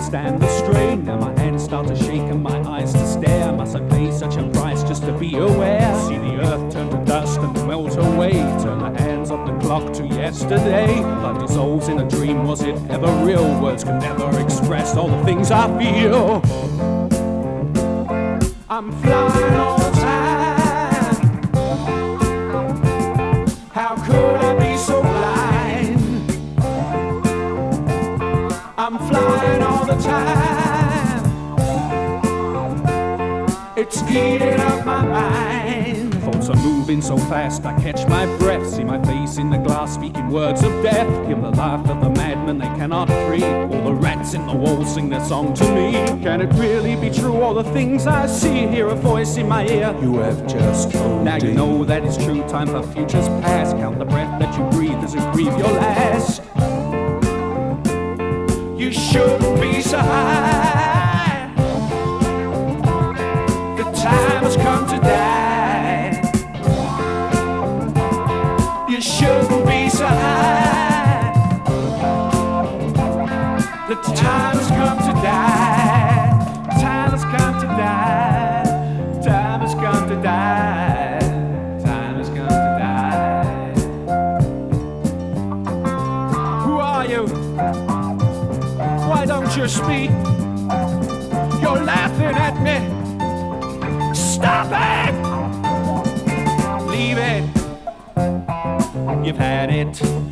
stand the strain. Now my hands start to shake and my eyes to stare. Must I pay such a price just to be aware? See the earth turn to dust and melt away. Turn the hands of the clock to yesterday. Life dissolves in a dream, was it ever real? Words can never express all the things I feel. I'm flying all the time. How could I be so blind? I'm flying all the time. It's eating up my mind. Thoughts are moving so fast I catch my breath. See my face in the glass speaking words of death. Hear the laugh of the madman they cannot free. All the rats in the wall sing their song to me. Can it really be true, all the things I see? Hear a voice in my ear. You have just told Now you know that it's true, time for futures past. Count the breath that you breathe as you breathe your last. You shouldn't be so high. The time has come to die. You shouldn't be so high. The time has come to die. Time has come to die. Time has come to die. Time has come to die. Who are you? Why don't you speak? You're laughing at me. Stop it! Leave it. You've had it.